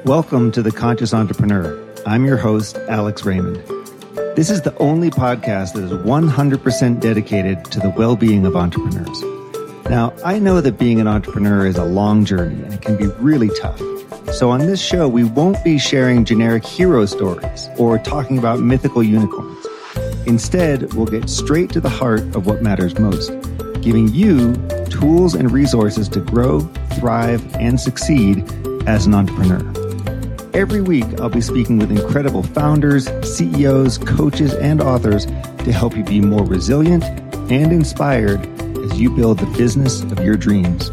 Welcome to The Conscious Entrepreneur. I'm your host, Alex Raymond. This is the only podcast that is 100% dedicated to the well-being of entrepreneurs. Now, I know that being an entrepreneur is a long journey and it can be really tough. So on this show, we won't be sharing generic hero stories or talking about mythical unicorns. Instead, we'll get straight to the heart of what matters most, giving you tools and resources to grow, thrive, and succeed as an entrepreneur. Every week, I'll be speaking with incredible founders, CEOs, coaches, and authors to help you be more resilient and inspired as you build the business of your dreams.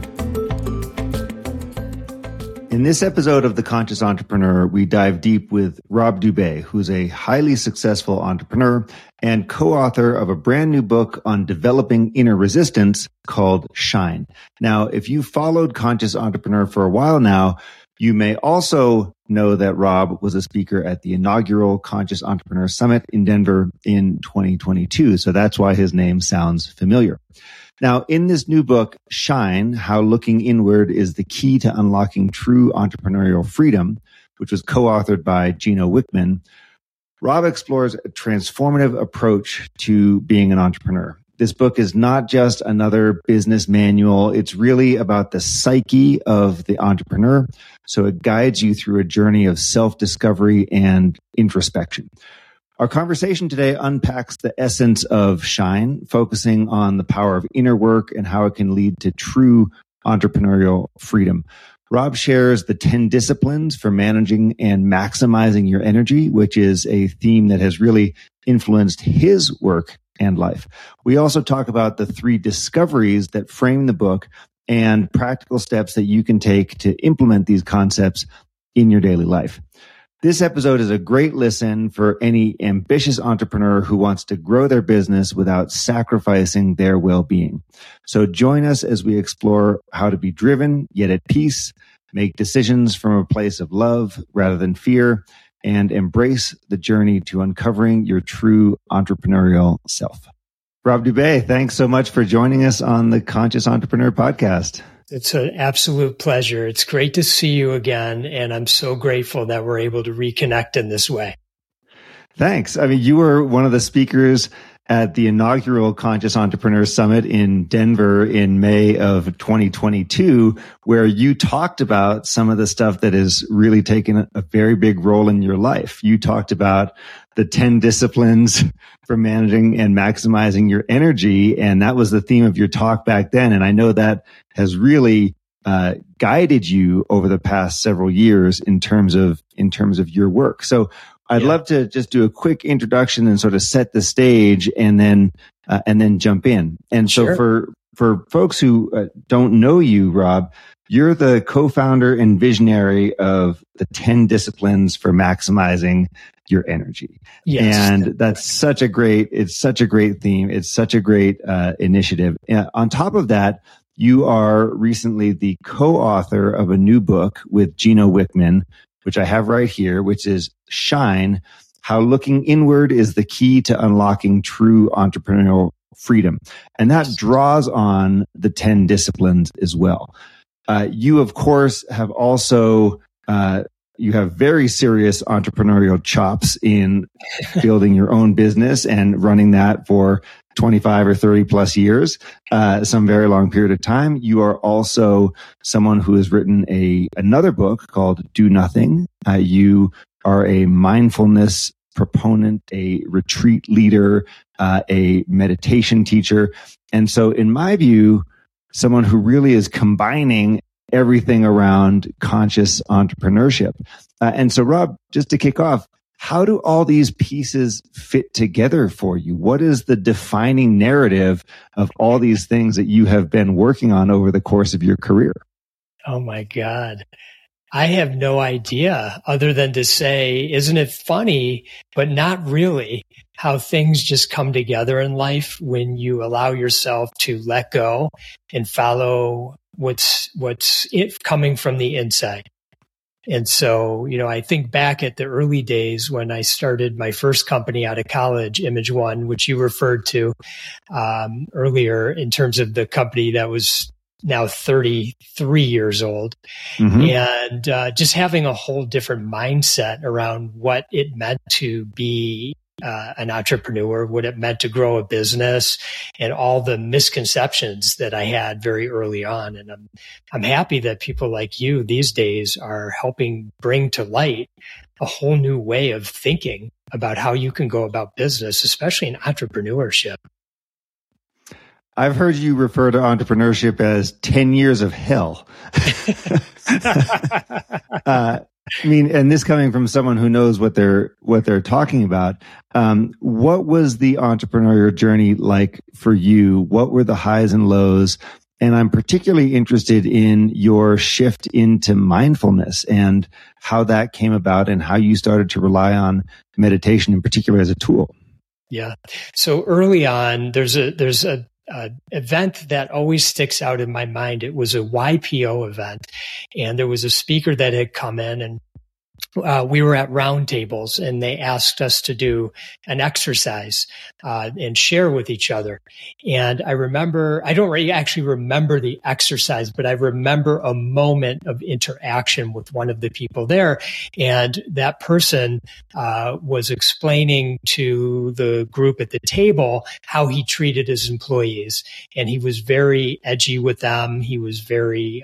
In this episode of The Conscious Entrepreneur, we dive deep with Rob Dubay, who's a highly successful entrepreneur and co-author of a brand new book on developing inner resistance called Shine. Now, if you've followed Conscious Entrepreneur for a while now, you may also know that Rob was a speaker at the inaugural Conscious Entrepreneur Summit in Denver in 2022. So that's why his name sounds familiar. Now, in this new book, Shine, How Looking Inward is the Key to Unlocking True Entrepreneurial Freedom, which was co-authored by Gino Wickman, Rob explores a transformative approach to being an entrepreneur. This book is not just another business manual. It's really about the psyche of the entrepreneur. So it guides you through a journey of self-discovery and introspection. Our conversation today unpacks the essence of Shine, focusing on the power of inner work and how it can lead to true entrepreneurial freedom. Rob shares the 10 disciplines for managing and maximizing your energy, which is a theme that has really influenced his work and life. We also talk about the 3 discoveries that frame the book and practical steps that you can take to implement these concepts in your daily life. This episode is a great listen for any ambitious entrepreneur who wants to grow their business without sacrificing their well-being. So join us as we explore how to be driven yet at peace, make decisions from a place of love rather than fear, and embrace the journey to uncovering your true entrepreneurial self. Rob Dubay, thanks so much for joining us on the Conscious Entrepreneur podcast. It's an absolute pleasure. It's great to see you again, and I'm so grateful that we're able to reconnect in this way. Thanks. I mean, you were one of the speakers at the inaugural Conscious Entrepreneur Summit in Denver in May of 2022, where you talked about some of the stuff that has really taken a very big role in your life. You talked about the 10 disciplines for managing and maximizing your energy, and that was the theme of your talk back then. And I know that has really guided you over the past several years in terms of your work. So I'd love to just do a quick introduction and sort of set the stage and then jump in. And so for folks who don't know you, Rob, you're the co-founder and visionary of the 10 disciplines for maximizing your energy. Yes. And it's such a great theme. It's such a great initiative. On top of that, you are recently the co-author of a new book with Gino Wickman, which I have right here, which is Shine, How Looking Inward is the Key to Unlocking True Entrepreneurial Freedom. And that draws on the 10 disciplines as well. You, of course, have also, you have very serious entrepreneurial chops in building your own business and running that for 25 or 30 plus years, some very long period of time. You are also someone who has written another book called Do Nothing. You are a mindfulness proponent, a retreat leader, a meditation teacher. And so in my view, someone who really is combining everything around conscious entrepreneurship. And so Rob, just to kick off, how do all these pieces fit together for you? What is the defining narrative of all these things that you have been working on over the course of your career? Oh my God. I have no idea other than to say, isn't it funny, but not really, how things just come together in life when you allow yourself to let go and follow what's coming from the inside. And so, I think back at the early days when I started my first company out of college, Image One, which you referred to earlier in terms of the company that was now 33 years old. And just having a whole different mindset around what it meant to be an entrepreneur, what it meant to grow a business, and all the misconceptions that I had very early on. And I'm happy that people like you these days are helping bring to light a whole new way of thinking about how you can go about business, especially in entrepreneurship. I've heard you refer to entrepreneurship as 10 years of hell. I mean, and this coming from someone who knows what they're talking about. What was the entrepreneurial journey like for you? What were the highs and lows? And I'm particularly interested in your shift into mindfulness and how that came about and how you started to rely on meditation in particular as a tool. Yeah. So early on, there's a event that always sticks out in my mind. It was a YPO event, and there was a speaker that had come in, and we were at roundtables, and they asked us to do an exercise and share with each other. And I remember, I don't really actually remember the exercise, but I remember a moment of interaction with one of the people there. And that person was explaining to the group at the table how he treated his employees. And he was very edgy with them. He was very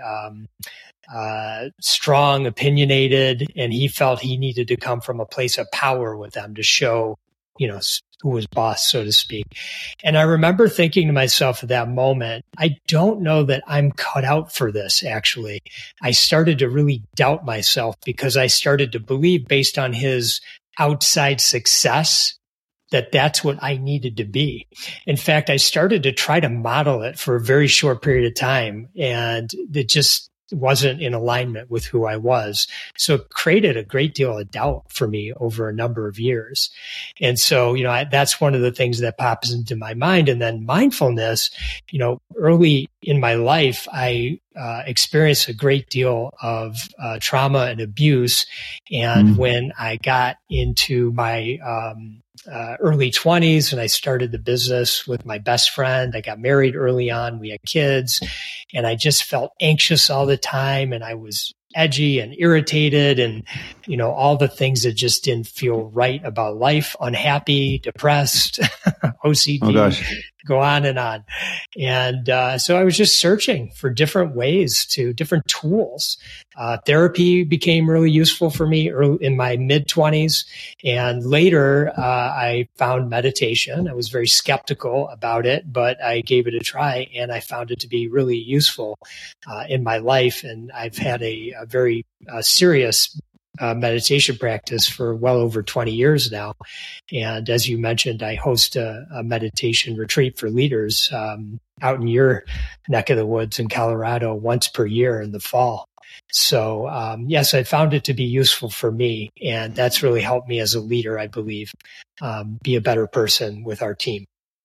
strong, opinionated, and he felt he needed to come from a place of power with them to show, who was boss, so to speak. And I remember thinking to myself at that moment, I don't know that I'm cut out for this, actually. I started to really doubt myself because I started to believe, based on his outside success, that that's what I needed to be. In fact, I started to try to model it for a very short period of time, and it just wasn't in alignment with who I was. So it created a great deal of doubt for me over a number of years. And so, that's one of the things that pops into my mind. And then mindfulness, early in my life, I experienced a great deal of trauma and abuse. And when I got into my early 20s and I started the business with my best friend, I got married early on, we had kids, and I just felt anxious all the time, and I was edgy and irritated and, all the things that just didn't feel right about life, unhappy, depressed, OCD. Oh gosh. Go on and on. And so I was just searching for different ways different tools. Therapy became really useful for me in my mid-20s. And later, I found meditation. I was very skeptical about it, but I gave it a try, and I found it to be really useful in my life. And I've had a very serious meditation practice for well over 20 years now. And as you mentioned, I host a meditation retreat for leaders out in your neck of the woods in Colorado once per year in the fall. So, yes, I found it to be useful for me. And that's really helped me as a leader, I believe, be a better person with our team.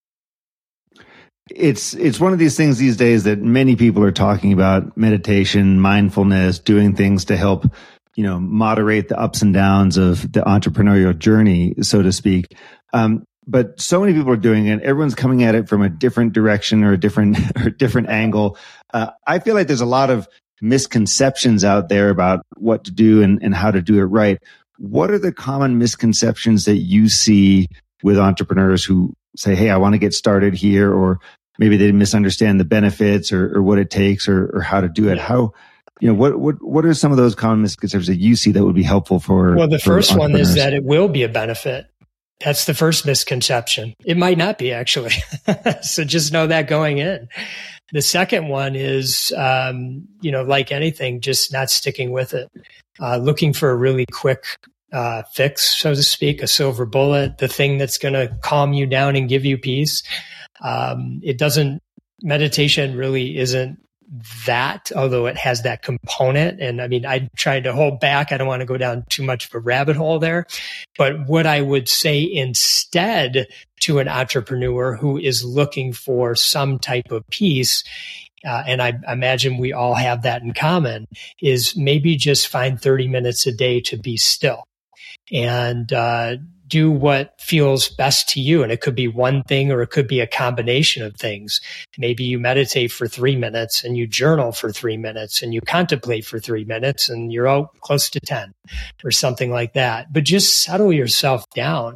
It's one of these things these days that many people are talking about: meditation, mindfulness, doing things to help moderate the ups and downs of the entrepreneurial journey, so to speak. But so many people are doing it. Everyone's coming at it from a different direction or a different angle. I feel like there's a lot of misconceptions out there about what to do and how to do it right. What are the common misconceptions that you see with entrepreneurs who say, hey, I want to get started here, or maybe they misunderstand the benefits or what it takes or how to do it? How, what are some of those common misconceptions that you see that would be helpful for? Well, the first one is that it will be a benefit. That's the first misconception. It might not be, actually. So just know that going in. The second one is, like anything, just not sticking with it. Looking for a really quick fix, so to speak, a silver bullet, the thing that's going to calm you down and give you peace. Meditation really isn't that, although it has that component. And I mean, I tried to hold back. I don't want to go down too much of a rabbit hole there. But what I would say instead to an entrepreneur who is looking for some type of peace, and I imagine we all have that in common, is maybe just find 30 minutes a day to be still. and do what feels best to you. And it could be one thing, or it could be a combination of things. Maybe you meditate for 3 minutes, and you journal for 3 minutes, and you contemplate for 3 minutes, and you're out close to 10 or something like that. But just settle yourself down.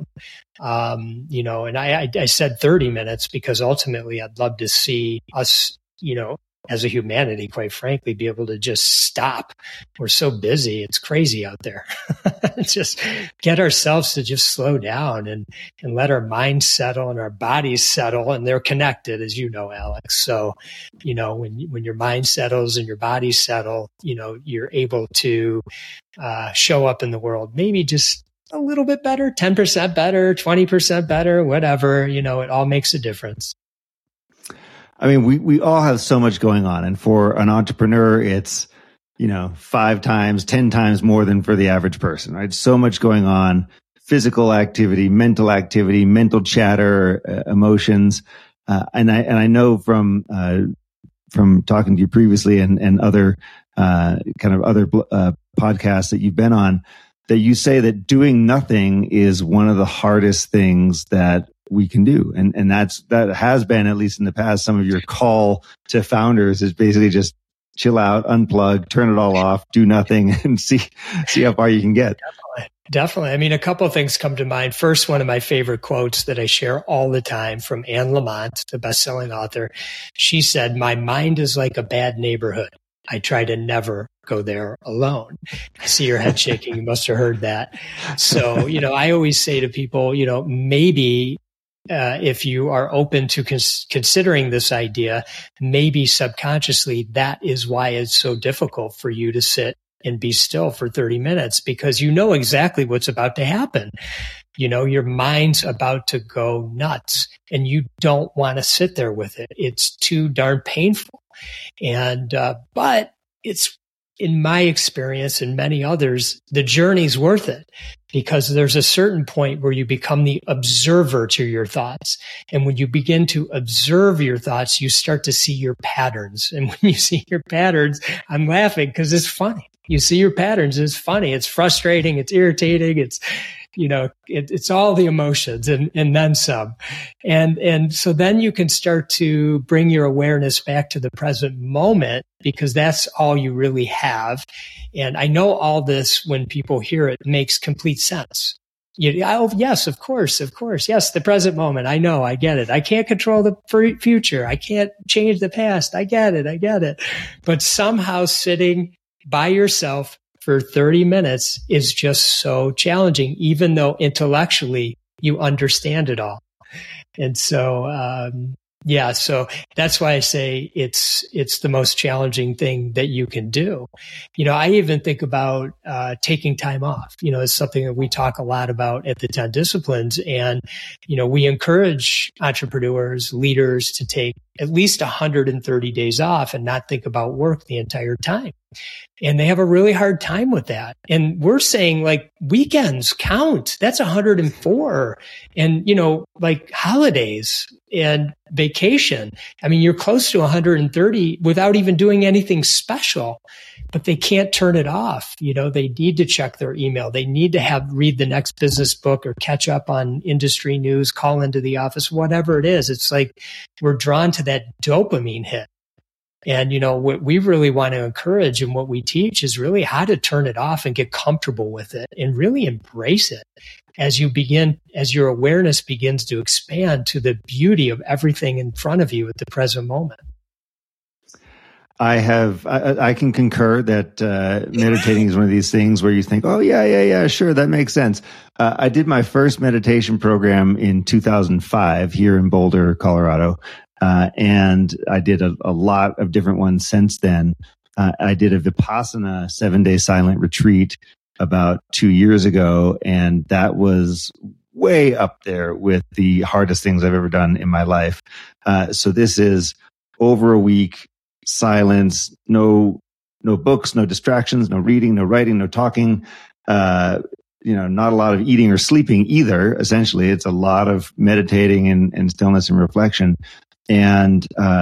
And I said 30 minutes because ultimately I'd love to see us, as a humanity, quite frankly, be able to just stop. We're so busy. It's crazy out there. Just get ourselves to just slow down and let our minds settle and our bodies settle, and they're connected, as you know, Alex. So, when your mind settles and your body settle, you're able to show up in the world, maybe just a little bit better, 10% better, 20% better, whatever, it all makes a difference. I mean, we all have so much going on. And for an entrepreneur, it's, 5 times, 10 times more than for the average person, right? So much going on, physical activity, mental chatter, emotions. And I know from talking to you previously and other, other podcasts that you've been on, that you say that doing nothing is one of the hardest things that we can do. And that has been, at least in the past, some of your call to founders is basically just chill out, unplug, turn it all off, do nothing, and see how far you can get. Definitely. I mean, a couple of things come to mind. First, one of my favorite quotes that I share all the time from Anne Lamott, the best-selling author. She said, "My mind is like a bad neighborhood. I try to never go there alone." I see your head shaking. You must have heard that. So, I always say to people, maybe if you are open to considering this idea, maybe subconsciously that is why it's so difficult for you to sit and be still for 30 minutes, because you know exactly what's about to happen. Your mind's about to go nuts, and you don't want to sit there with it. It's too darn painful. And, but it's, in my experience and many others, the journey's worth it, because there's a certain point where you become the observer to your thoughts. And when you begin to observe your thoughts, you start to see your patterns. And when you see your patterns, I'm laughing because it's funny. You see your patterns, it's funny, it's frustrating, it's irritating, it's, it's all the emotions and then some. And so then you can start to bring your awareness back to the present moment, because that's all you really have. And I know all this, when people hear it, makes complete sense. Oh, yes, of course. Yes, the present moment. I know, I get it. I can't control the future. I can't change the past. I get it. But somehow sitting by yourself for 30 minutes is just so challenging, even though intellectually you understand it all. And so, so that's why I say it's the most challenging thing that you can do. I even think about taking time off. It's something that we talk a lot about at the 10 Disciplines. And, we encourage entrepreneurs, leaders to take at least 130 days off and not think about work the entire time. And they have a really hard time with that. And we're saying, like, weekends count. That's 104. And, like holidays and vacation. I mean, you're close to 130 without even doing anything special, but they can't turn it off. They need to check their email. They need to read the next business book or catch up on industry news, call into the office, whatever it is. It's like we're drawn to that dopamine hit. And, what we really want to encourage and what we teach is really how to turn it off and get comfortable with it and really embrace it as your awareness begins to expand to the beauty of everything in front of you at the present moment. I can concur that meditating is one of these things where you think, oh, yeah, sure, that makes sense. I did my first meditation program in 2005 here in Boulder, Colorado. And I did a lot of different ones since then. I did a Vipassana 7-day silent retreat about 2 years ago, and that was way up there with the hardest things I've ever done in my life. So this is over a week, silence, no books, no distractions, no reading, no writing, no talking, not a lot of eating or sleeping either. Essentially, it's a lot of meditating and stillness and reflection. And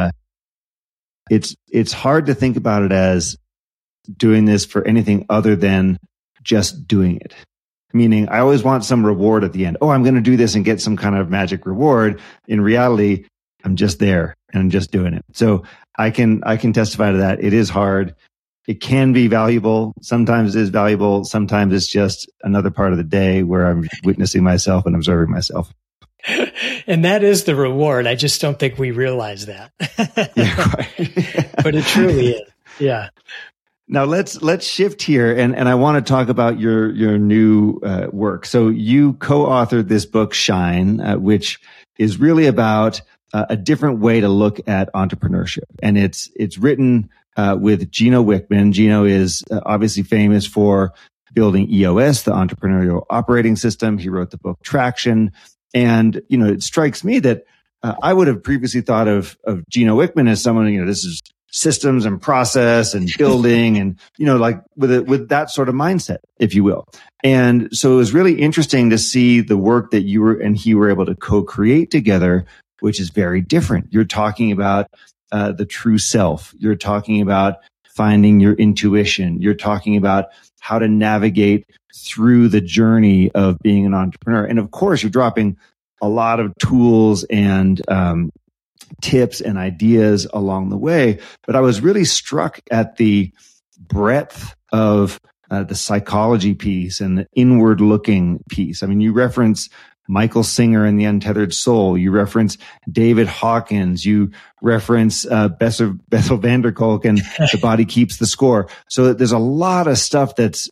it's hard to think about it as doing this for anything other than just doing it. meaning I always want some reward at the end. Oh, I'm going to do this and get some kind of magic reward. In reality, I'm just there and I'm just doing it. So I can testify to that. It is hard. It can be valuable. Sometimes it is valuable. Sometimes it's just another part of the day where I'm witnessing myself and observing myself. And that is the reward. I just don't think we realize that. Yeah, right. But it truly is. Yeah. Now let's shift here, and I want to talk about your new work. So you co-authored this book, Shine, which is really about a different way to look at entrepreneurship, and it's written with Gino Wickman. Gino is obviously famous for building EOS, the Entrepreneurial Operating System. He wrote the book Traction, and it strikes me that I would have previously thought of Gino Wickman as someone, this is systems and process and building and, like with that sort of mindset, if you will. And so it was really interesting to see the work that you and he were able to co-create together, which is very different. You're talking about the true self. You're talking about finding your intuition. You're talking about how to navigate through the journey of being an entrepreneur. And of course, you're dropping a lot of tools and tips and ideas along the way. But I was really struck at the breadth of the psychology piece and the inward looking piece. I mean, you reference Michael Singer and the Untethered Soul. You reference David Hawkins. You reference Bessel van der Kolk and The Body Keeps the Score. So there's a lot of stuff that's,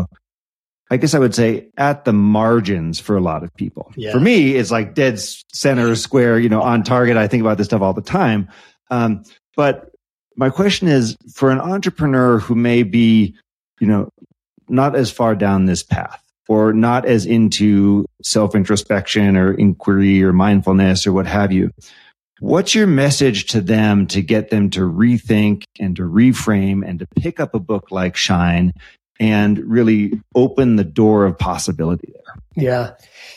I guess I would say at the margins for a lot of people. Yeah. For me, it's like dead center square, on target. I think about this stuff all the time. But my question is, for an entrepreneur who may be, not as far down this path or not as into self-introspection or inquiry or mindfulness or what have you, what's your message to them to get them to rethink and to reframe and to pick up a book like Shine and really open the door of possibility there? Yeah.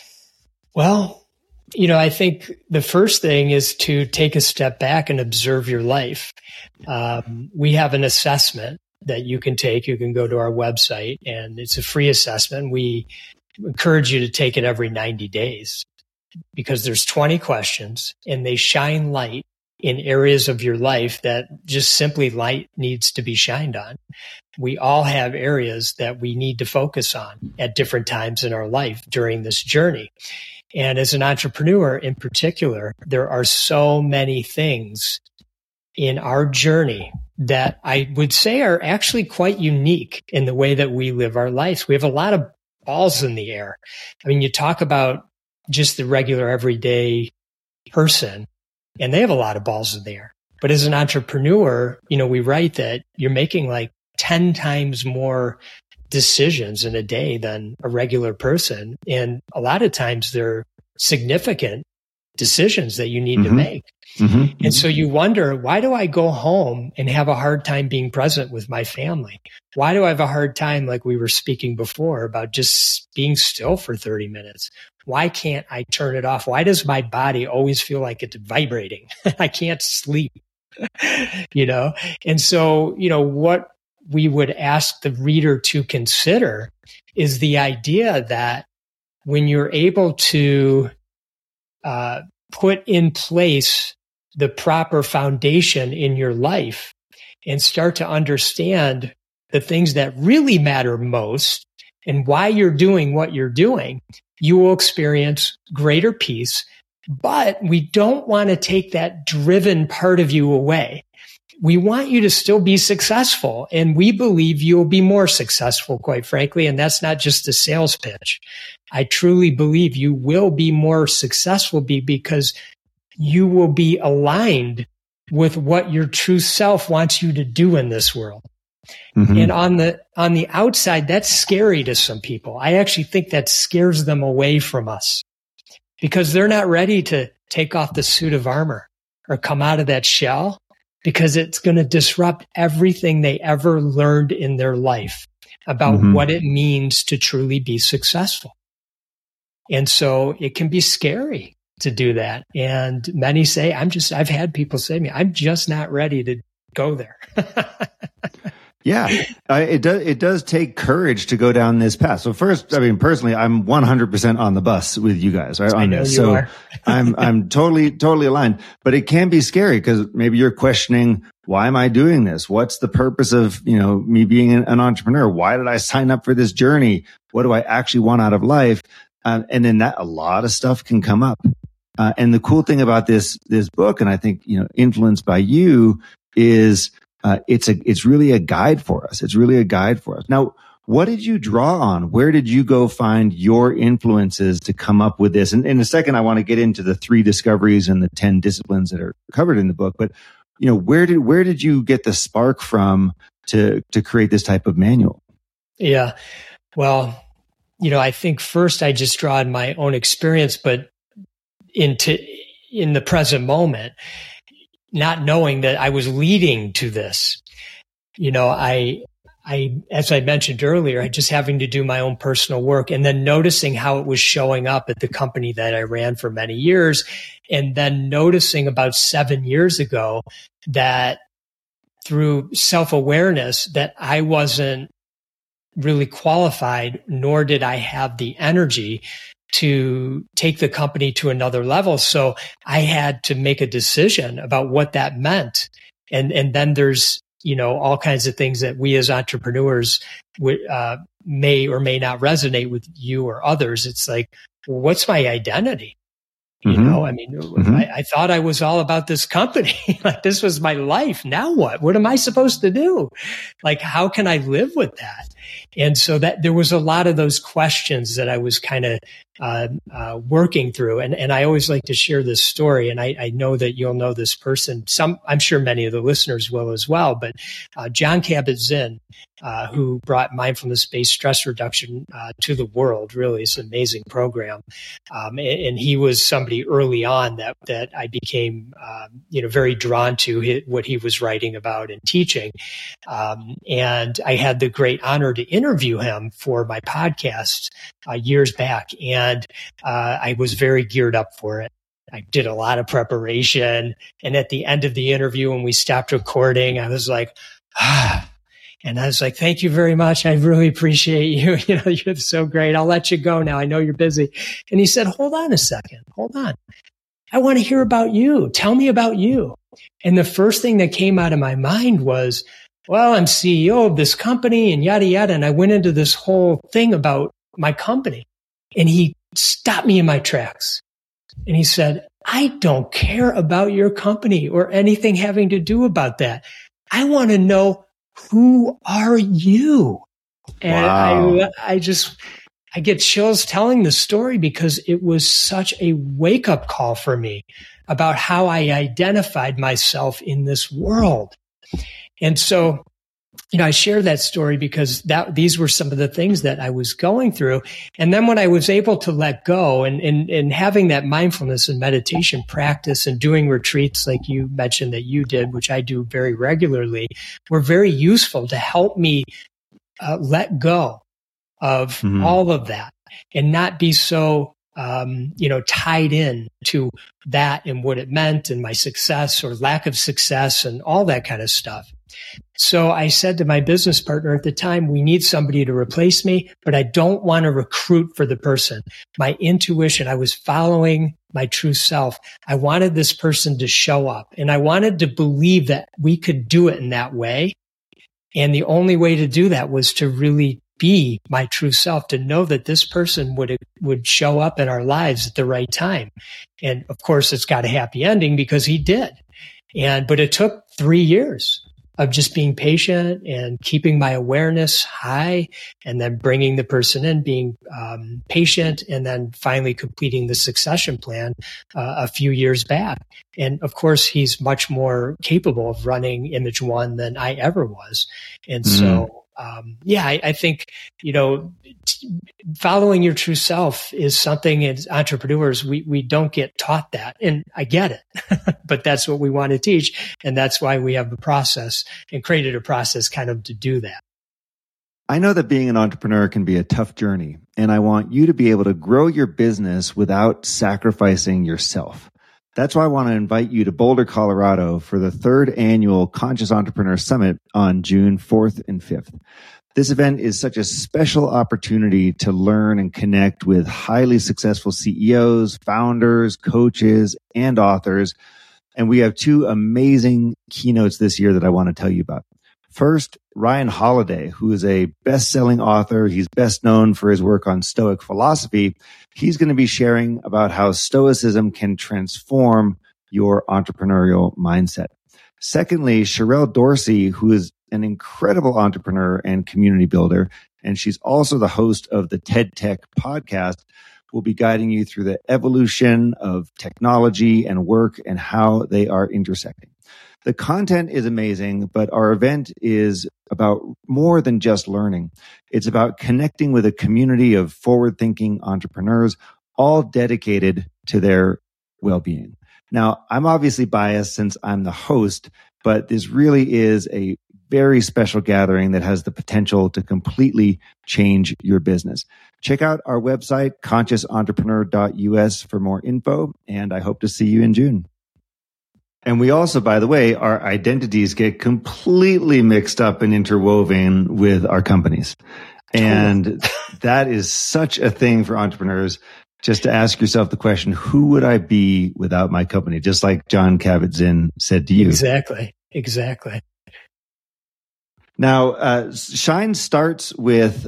Well, I think the first thing is to take a step back and observe your life. We have an assessment that you can take. You can go to our website, and it's a free assessment. We encourage you to take it every 90 days because there's 20 questions, and they shine light in areas of your life that just simply light needs to be shined on. We all have areas that we need to focus on at different times in our life during this journey. And as an entrepreneur in particular, there are so many things in our journey that I would say are actually quite unique in the way that we live our lives. We have a lot of balls in the air. I mean, you talk about just the regular everyday person, and they have a lot of balls in the air. But as an entrepreneur, we write that you're making like 10 times more decisions in a day than a regular person. And a lot of times they're significant decisions that you need to make. And so you wonder, why do I go home and have a hard time being present with my family? Why do I have a hard time, like we were speaking before, about just being still for 30 minutes? Why can't I turn it off? Why does my body always feel like it's vibrating? I can't sleep, And so, what we would ask the reader to consider is the idea that when you're able to put in place the proper foundation in your life and start to understand the things that really matter most and why you're doing what you're doing, you will experience greater peace. But we don't want to take that driven part of you away. We want you to still be successful, and we believe you'll be more successful, quite frankly. And that's not just a sales pitch. I truly believe you will be more successful because you will be aligned with what your true self wants you to do in this world. And on the outside, that's scary to some people. I actually think that scares them away from us because they're not ready to take off the suit of armor or come out of that shell, because it's going to disrupt everything they ever learned in their life about what it means to truly be successful. And so it can be scary to do that. And many say, I've had people say to me, I'm just not ready to go there. Yeah, it does take courage to go down this path. So first, I mean, personally, I'm 100% on the bus with you guys, right? On this. So I'm totally aligned, but it can be scary because maybe you're questioning, why am I doing this? What's the purpose of, me being an entrepreneur? Why did I sign up for this journey? What do I actually want out of life? And then a lot of stuff can come up. And the cool thing about this book, and I think, influenced by you, is it's really a guide for us. It's really a guide for us. Now, what did you draw on? Where did you go find your influences to come up with this? And in a second, I want to get into the 3 discoveries and the 10 disciplines that are covered in the book. But, where did you get the spark from to create this type of manual? Yeah. Well, I think first I just draw on my own experience, but in the present moment, not knowing that I was leading to this. I, as I mentioned earlier, I just having to do my own personal work and then noticing how it was showing up at the company that I ran for many years. And then noticing about 7 years ago that through self-awareness that I wasn't really qualified, nor did I have the energy to take the company to another level. So I had to make a decision about what that meant. And then there's, all kinds of things that we as entrepreneurs may or may not resonate with you or others. It's like, well, what's my identity? I thought I was all about this company. Like, this was my life. Now what? What am I supposed to do? Like, how can I live with that? And so that there was a lot of those questions that I was kind of working through. And I always like to share this story. And I know that you'll know this person. I'm sure many of the listeners will as well. But Jon Kabat-Zinn, who brought mindfulness-based stress reduction to the world, really, it's an amazing program. And he was somebody early on that I became, very drawn to what he was writing about and teaching. And I had the great honor to interview him for my podcast years back. And I was very geared up for it. I did a lot of preparation. And at the end of the interview, when we stopped recording, I was like, And I was like, thank you very much. I really appreciate you. You're so great. I'll let you go now. I know you're busy. And he said, hold on a second. Hold on. I want to hear about you. Tell me about you. And the first thing that came out of my mind was, well, I'm CEO of this company and yada, yada. And I went into this whole thing about my company. And he stopped me in my tracks. And he said, I don't care about your company or anything having to do about that. I want to know, who are you? And wow. I get chills telling the story because it was such a wake-up call for me about how I identified myself in this world. And so, I share that story because these were some of the things that I was going through. And then when I was able to let go and having that mindfulness and meditation practice and doing retreats like you mentioned that you did, which I do very regularly, were very useful to help me let go of all of that and not be so tied in to that and what it meant and my success or lack of success and all that kind of stuff. So I said to my business partner at the time, we need somebody to replace me, but I don't want to recruit for the person. My intuition, I was following my true self. I wanted this person to show up and I wanted to believe that we could do it in that way. And the only way to do that was to really be my true self, to know that this person would show up in our lives at the right time. And of course, it's got a happy ending because he did. But it took 3 years of just being patient and keeping my awareness high and then bringing the person in, being patient, and then finally completing the succession plan a few years back. And of course, he's much more capable of running Image One than I ever was. And so, I think, following your true self is something as entrepreneurs, we don't get taught that. And I get it, but that's what we want to teach. And that's why we have a process and created a process kind of to do that. I know that being an entrepreneur can be a tough journey, and I want you to be able to grow your business without sacrificing yourself. That's why I want to invite you to Boulder, Colorado for the 3rd annual Conscious Entrepreneur Summit on June 4th and 5th. This event is such a special opportunity to learn and connect with highly successful CEOs, founders, coaches, and authors. And we have 2 amazing keynotes this year that I want to tell you about. First, Ryan Holiday, who is a best-selling author. He's best known for his work on Stoic philosophy. He's going to be sharing about how Stoicism can transform your entrepreneurial mindset. Secondly, Sherelle Dorsey, who is an incredible entrepreneur and community builder, and she's also the host of the TED Tech podcast, will be guiding you through the evolution of technology and work and how they are intersecting. The content is amazing, but our event is about more than just learning. It's about connecting with a community of forward-thinking entrepreneurs, all dedicated to their well-being. Now, I'm obviously biased since I'm the host, but this really is a very special gathering that has the potential to completely change your business. Check out our website, consciousentrepreneur.us, for more info, and I hope to see you in June. And we also, by the way, our identities get completely mixed up and interwoven with our companies. And that is such a thing for entrepreneurs, just to ask yourself the question, who would I be without my company? Just like Jon Kabat-Zinn said to you. Exactly. Now, Shine starts with,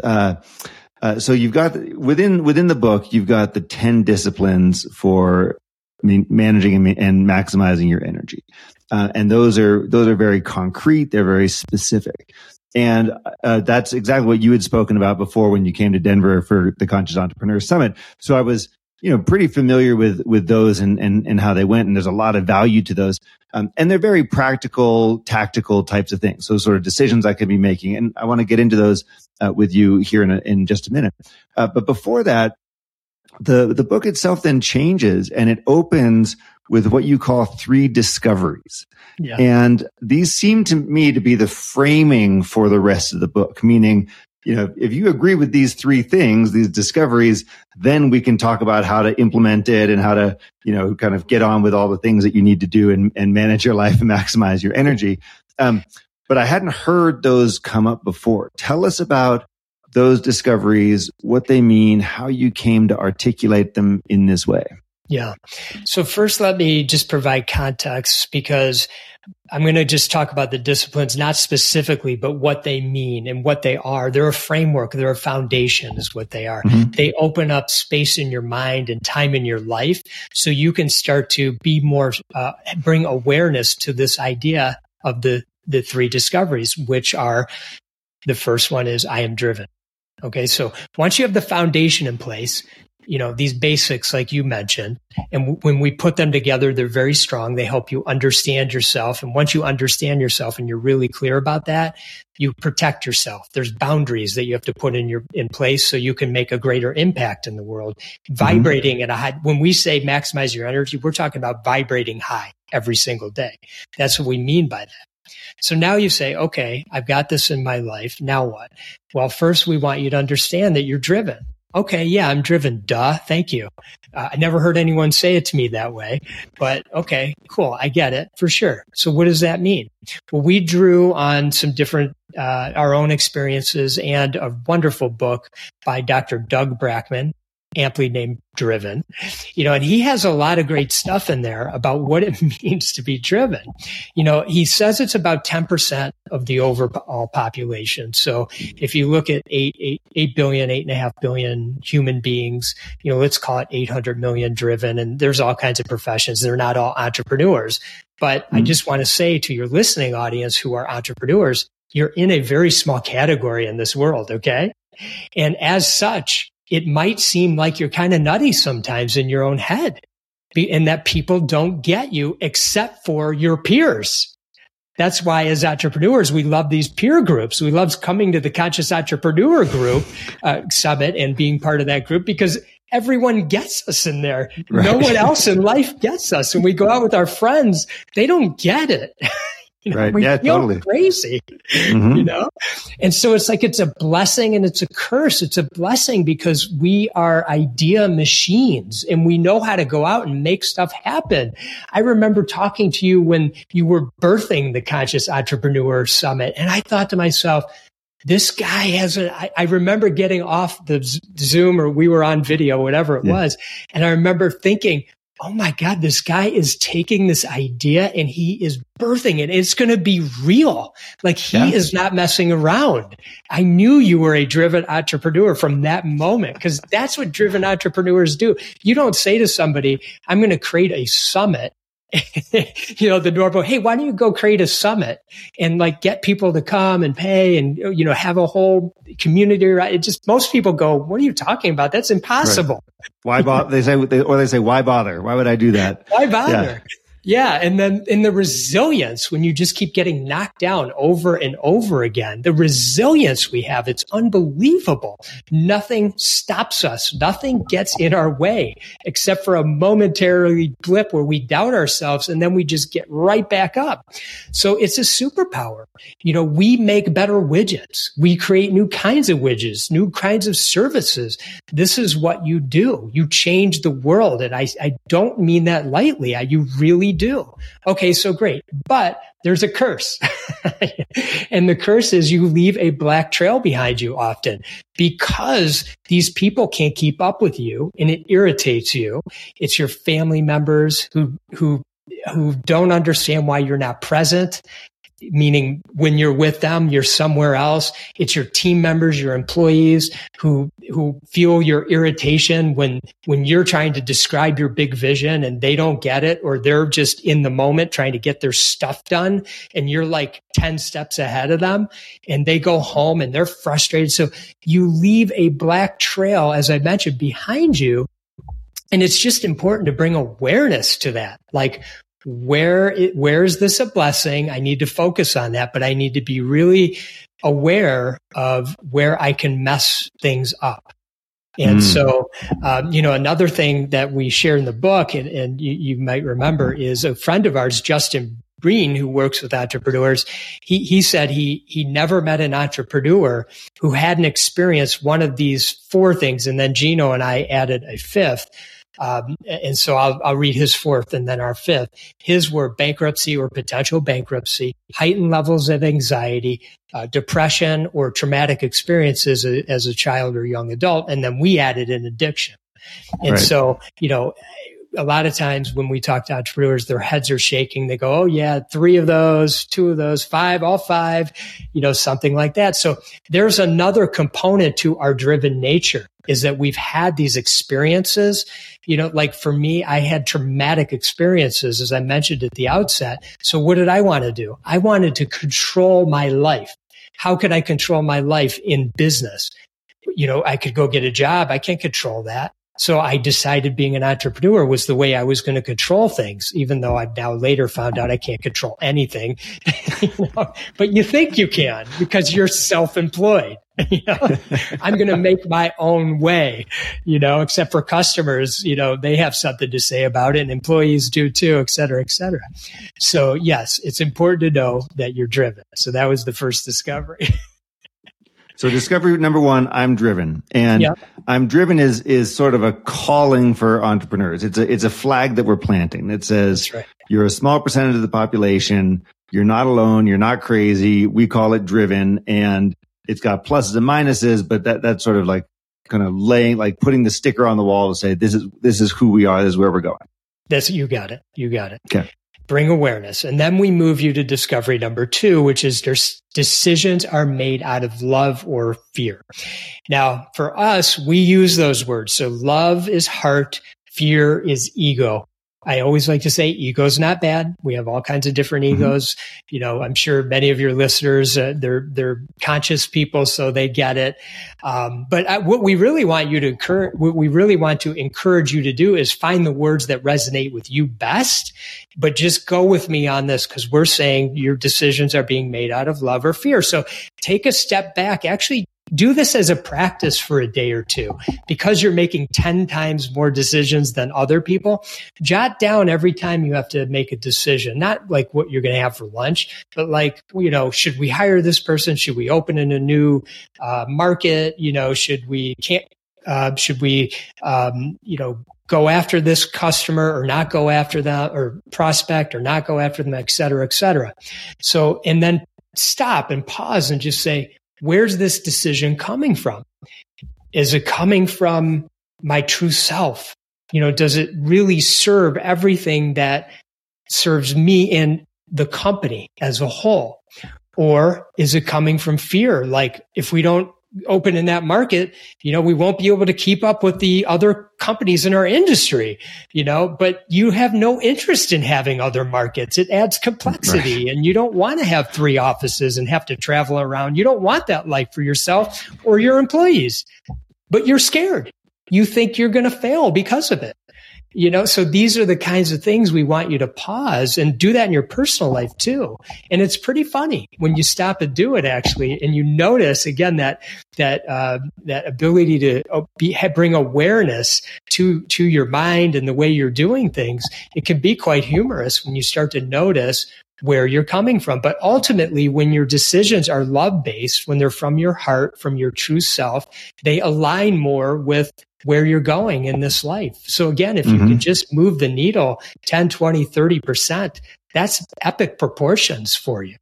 so you've got, within the book, you've got the 10 disciplines for managing and maximizing your energy. And those are very concrete. They're very specific. And that's exactly what you had spoken about before when you came to Denver for the Conscious Entrepreneur Summit. So I was, pretty familiar with those and how they went. And there's a lot of value to those. And they're very practical, tactical types of things. So sort of decisions I could be making. And I want to get into those with you here in just a minute. But before that, the book itself then changes and it opens with what you call 3 discoveries. Yeah. And these seem to me to be the framing for the rest of the book, meaning, if you agree with these 3 things, these discoveries, then we can talk about how to implement it and how to, kind of get on with all the things that you need to do and manage your life and maximize your energy. But I hadn't heard those come up before. Tell us about those discoveries, what they mean, how you came to articulate them in this way. Yeah. So first, let me just provide context, because I'm going to just talk about the disciplines, not specifically, but what they mean and what they are. They're a framework. They're a foundation is what they are. Mm-hmm. They open up space in your mind and time in your life so you can start to be more, bring awareness to this idea of the 3 discoveries, which are, the first one is I am driven. Okay. So once you have the foundation in place, these basics, like you mentioned, and when we put them together, they're very strong. They help you understand yourself. And once you understand yourself and you're really clear about that, you protect yourself. There's boundaries that you have to put in place so you can make a greater impact in the world. Vibrating at a high, when we say maximize your energy, we're talking about vibrating high every single day. That's what we mean by that. So now you say, okay, I've got this in my life. Now what? Well, first we want you to understand that you're driven. Okay, yeah, I'm driven. Duh. Thank you. I never heard anyone say it to me that way, but okay, cool. I get it for sure. So what does that mean? Well, we drew on some different, our own experiences and a wonderful book by Dr. Doug Brackman, amply named Driven, and he has a lot of great stuff in there about what it means to be driven. He says it's about 10% of the overall population. So if you look at 8.5 billion human beings, let's call it 800 million driven, and there's all kinds of professions. They're not all entrepreneurs, but I just want to say to your listening audience who are entrepreneurs, you're in a very small category in this world. Okay. And as such, it might seem like you're kind of nutty sometimes in your own head and that people don't get you except for your peers. That's why as entrepreneurs, we love these peer groups. We love coming to the Conscious Entrepreneur Group Summit and being part of that group because everyone gets us in there. Right. No one else in life gets us. When we go out with our friends, they don't get it. Right. We Yeah, feel totally. crazy, And so it's like, it's a blessing and it's a curse. It's a blessing because we are idea machines and we know how to go out and make stuff happen. I remember talking to you when you were birthing the Conscious Entrepreneur Summit. And I thought to myself, this guy I remember getting off the Zoom, or we were on video, whatever it was. And I remember thinking, oh my God, this guy is taking this idea and he is birthing it. It's going to be real. Like he is not messing around. I knew you were a driven entrepreneur from that moment, because that's what driven entrepreneurs do. You don't say to somebody, I'm going to create a summit. The normal, hey, why don't you go create a summit and like get people to come and pay and, have a whole community, right? It just, most people go, what are you talking about? That's impossible. Right. Why bother? They say, why bother? Why would I do that? Why bother? Yeah. And then in the resilience, when you just keep getting knocked down over and over again, the resilience we have, it's unbelievable. Nothing stops us. Nothing gets in our way except for a momentary blip where we doubt ourselves and then we just get right back up. So it's a superpower. We make better widgets. We create new kinds of widgets, new kinds of services. This is what you do. You change the world. And I don't mean that lightly. You really do. Okay, so great. But there's a curse. And the curse is you leave a black trail behind you often because these people can't keep up with you and it irritates you. It's your family members who don't understand why you're not present. Meaning when you're with them, you're somewhere else. It's your team members, your employees who feel your irritation when you're trying to describe your big vision and they don't get it, or they're just in the moment trying to get their stuff done and you're like 10 steps ahead of them and they go home and they're frustrated. So you leave a black trail, as I mentioned, behind you. And it's just important to bring awareness to that. Like, where is this a blessing? I need to focus on that, but I need to be really aware of where I can mess things up. And so, another thing that we share in the book, and you might remember, is a friend of ours, Justin Breen, who works with entrepreneurs. He said he never met an entrepreneur who hadn't experienced one of these four things. And then Gino and I added a fifth. And so I'll read his fourth and then our fifth. His were bankruptcy or potential bankruptcy, heightened levels of anxiety, depression or traumatic experiences as a child or young adult. And then we added an addiction. And so, a lot of times when we talk to entrepreneurs, their heads are shaking. They go, oh yeah, 3 of those, 2 of those, 5, all 5, something like that. So there's another component to our driven nature, is that we've had these experiences. Like for me, I had traumatic experiences, as I mentioned at the outset. So what did I want to do? I wanted to control my life. How could I control my life in business? I could go get a job. I can't control that. So I decided being an entrepreneur was the way I was going to control things, even though I've now later found out I can't control anything. But you think you can because you're self-employed. I'm going to make my own way, except for customers, they have something to say about it and employees do too, et cetera, et cetera. So yes, it's important to know that you're driven. So that was the first discovery. So discovery number 1, I'm driven. And I'm driven is sort of a calling for entrepreneurs. It's a flag that we're planting that says you're a small percentage of the population. You're not alone. You're not crazy. We call it driven, and it's got pluses and minuses, but that's sort of like kind of putting the sticker on the wall to say, this is who we are. This is where we're going. You got it. Okay. Bring awareness. And then we move you to discovery number 2, which is decisions are made out of love or fear. Now, for us, we use those words. So love is heart, fear is ego. I always like to say ego's not bad. We have all kinds of different egos. I'm sure many of your listeners, they're conscious people, so they get it. But what we really want to encourage you to do is find the words that resonate with you best. But just go with me on this, because we're saying your decisions are being made out of love or fear. So take a step back. Actually, do this as a practice for a day or two. Because you're making 10 times more decisions than other people, jot down every time you have to make a decision, not like what you're going to have for lunch, but like, should we hire this person? Should we open in a new market? Should we go after this customer or not go after them, or prospect or not go after them, et cetera, et cetera. So, and then stop and pause and just say, where's this decision coming from? Is it coming from my true self? Does it really serve everything that serves me and the company as a whole? Or is it coming from fear? Like, if we don't open in that market, we won't be able to keep up with the other companies in our industry, but you have no interest in having other markets. It adds complexity, right? And you don't want to have 3 offices and have to travel around. You don't want that life for yourself or your employees, but you're scared. You think you're going to fail because of it. So these are the kinds of things we want you to pause and do that in your personal life too. And it's pretty funny when you stop and do it, actually, and you notice again that ability to bring awareness to your mind and the way you're doing things. It can be quite humorous when you start to notice where you're coming from. But ultimately, when your decisions are love-based, when they're from your heart, from your true self, they align more with where you're going in this life. So again, if you can just move the needle 10, 20, 30%, that's epic proportions for you.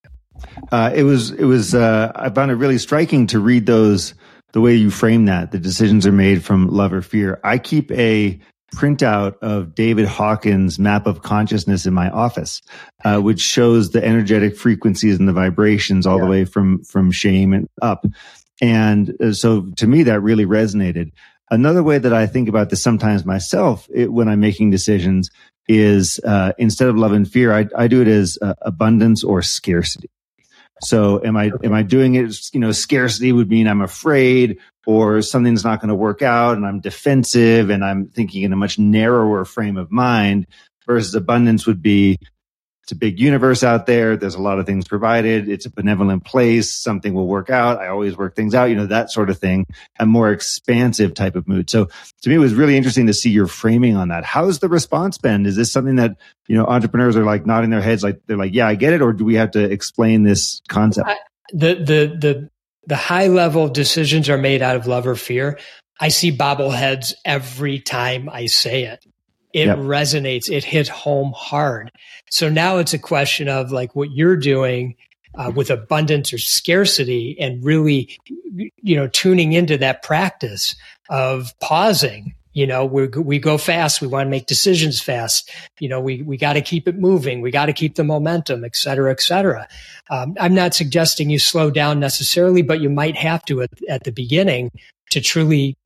I found it really striking to read those, the way you frame that, the decisions are made from love or fear. I keep a printout of David Hawkins' map of consciousness in my office, which shows the energetic frequencies and the vibrations all the way from shame and up. And so to me, that really resonated. Another way that I think about this sometimes myself when I'm making decisions is instead of love and fear, I do it as abundance or scarcity. So am I doing it, scarcity would mean I'm afraid or something's not going to work out and I'm defensive and I'm thinking in a much narrower frame of mind, versus abundance would be, it's a big universe out there. There's a lot of things provided. It's a benevolent place. Something will work out. I always work things out, that sort of thing. A more expansive type of mood. So to me, it was really interesting to see your framing on that. How's the response been? Is this something that, entrepreneurs are like nodding their heads, like they're like, yeah, I get it? Or do we have to explain this concept? The high level decisions are made out of love or fear. I see bobbleheads every time I say it. It resonates. It hit home hard. So now it's a question of like what you're doing with abundance or scarcity, and really, tuning into that practice of pausing. We go fast. We want to make decisions fast. We got to keep it moving. We got to keep the momentum, et cetera, et cetera. I'm not suggesting you slow down necessarily, but you might have to at the beginning to truly,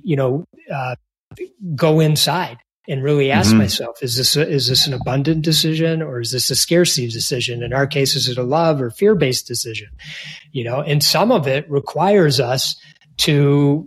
go inside and really ask myself, is this an abundant decision or is this a scarcity decision? In our case, is it a love or fear-based decision? And some of it requires us to,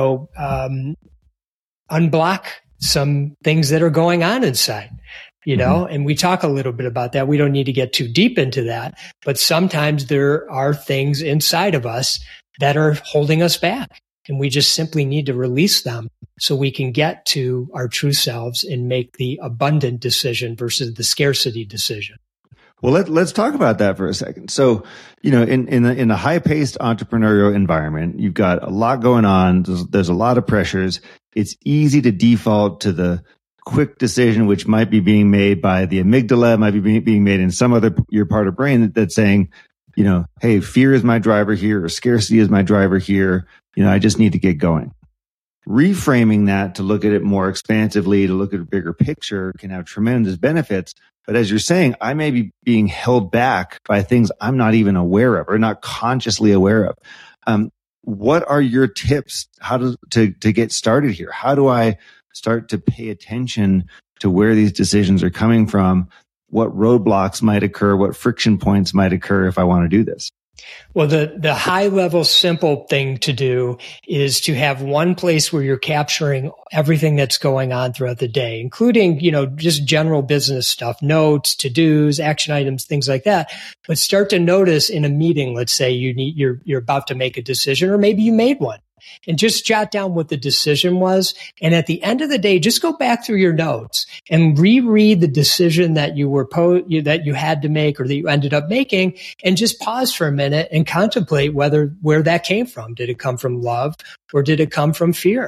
unblock some things that are going on inside, and we talk a little bit about that. We don't need to get too deep into that, but sometimes there are things inside of us that are holding us back. And we just simply need to release them so we can get to our true selves and make the abundant decision versus the scarcity decision. Well, let's talk about that for a second. So, in a high-paced entrepreneurial environment, you've got a lot going on. There's a lot of pressures. It's easy to default to the quick decision, which might be being made by the amygdala, might be being made in some other your part of brain that's saying, hey, fear is my driver here, or scarcity is my driver here. I just need to get going. Reframing that to look at it more expansively, to look at a bigger picture, can have tremendous benefits. But as you're saying, I may be being held back by things I'm not even aware of or not consciously aware of. What are your tips to get started here? How do I start to pay attention to where these decisions are coming from? What roadblocks might occur? What friction points might occur if I want to do this? Well, the high level simple thing to do is to have one place where you're capturing everything that's going on throughout the day, including, just general business stuff, notes, to-dos, action items, things like that. But start to notice in a meeting, let's say you're about to make a decision, or maybe you made one. And just jot down what the decision was. And at the end of the day, just go back through your notes and reread the decision that that you had to make or that you ended up making, and just pause for a minute and contemplate where that came from. Did it come from love, or did it come from fear?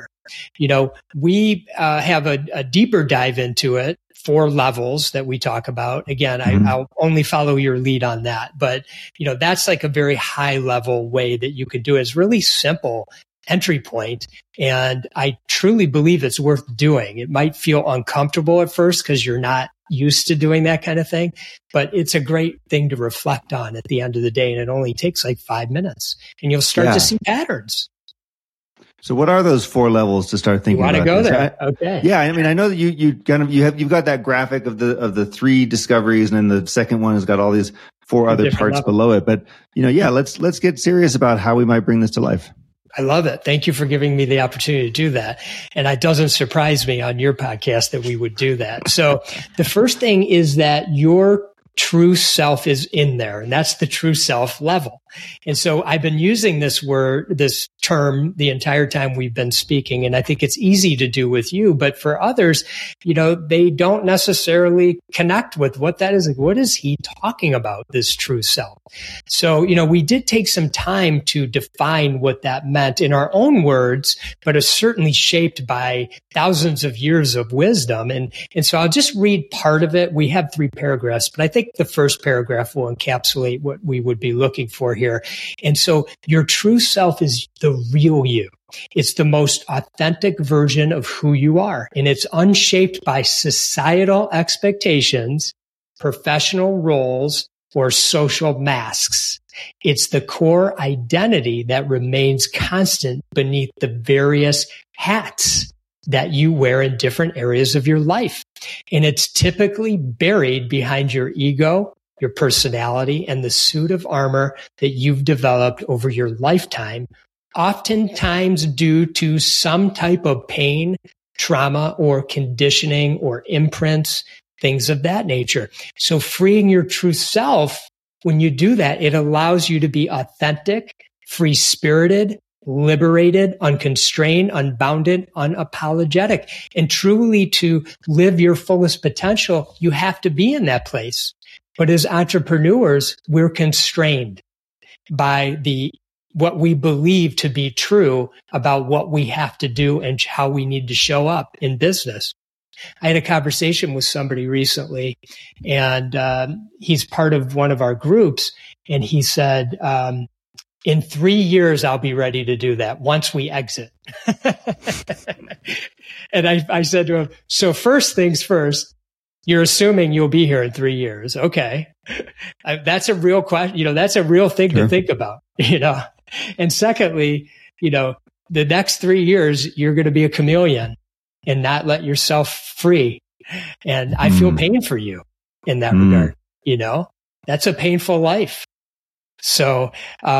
We have a deeper dive into it, 4 levels that we talk about. Again, I'll only follow your lead on that. But, that's like a very high level way that you could do it. It's really simple entry point. And I truly believe it's worth doing. It might feel uncomfortable at first because you're not used to doing that kind of thing, but it's a great thing to reflect on at the end of the day. And it only takes like 5 minutes, and you'll start to see patterns. So what are those 4 levels to start thinking about? You want to go there? Okay. Yeah. I mean, I know that you've got that graphic of the 3 discoveries, and then the second one has got all these 4 other parts below it. But, let's get serious about how we might bring this to life. I love it. Thank you for giving me the opportunity to do that. And it doesn't surprise me on your podcast that we would do that. So the first thing is that your true self is in there, and that's the true self level. And so I've been using this term the entire time we've been speaking, and I think it's easy to do with you, but for others, they don't necessarily connect with what that is. Like, what is he talking about, this true self? So, we did take some time to define what that meant in our own words, but it's certainly shaped by thousands of years of wisdom. And so I'll just read part of it. We have 3 paragraphs, but I think the first paragraph will encapsulate what we would be looking for here. And so your true self is the real you. It's the most authentic version of who you are. And it's unshaped by societal expectations, professional roles, or social masks. It's the core identity that remains constant beneath the various hats that you wear in different areas of your life. And it's typically buried behind your ego, your personality, and the suit of armor that you've developed over your lifetime, oftentimes due to some type of pain, trauma, or conditioning, or imprints, things of that nature. So freeing your true self, when you do that, it allows you to be authentic, free-spirited, liberated, unconstrained, unbounded, unapologetic. And truly to live your fullest potential, you have to be in that place. But as entrepreneurs, we're constrained by what we believe to be true about what we have to do and how we need to show up in business. I had a conversation with somebody recently, and he's part of one of our groups, and he said, in 3 years, I'll be ready to do that once we exit. And I said to him, so first things first, you're assuming you'll be here in 3 years. Okay. That's a real question. That's a real thing to think about, And secondly, the next 3 years, you're going to be a chameleon and not let yourself free. And I feel pain for you in that regard. That's a painful life. So,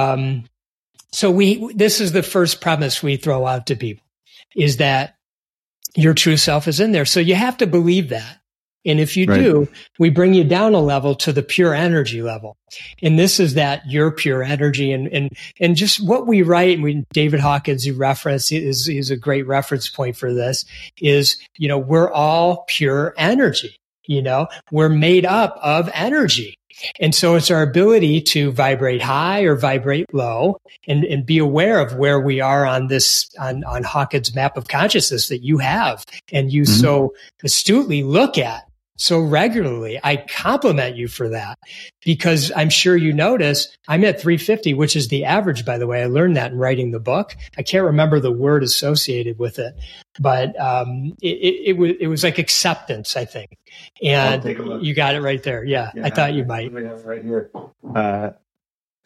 this is the first premise we throw out to people, is that your true self is in there. So you have to believe that. And if you do, we bring you down a level to the pure energy level. And this is that your pure energy and just what we write. David Hawkins, you reference, is a great reference point for this, is, we're all pure energy. We're made up of energy. And so it's our ability to vibrate high or vibrate low and be aware of where we are on this, on Hawkins' map of consciousness that you have and you so astutely look at so regularly. I compliment you for that, because I'm sure you notice I'm at 350, which is the average, by the way. I learned that in writing the book. I can't remember the word associated with it, but it was like acceptance, I think. And you got it right there. Yeah. I thought you might. Right here.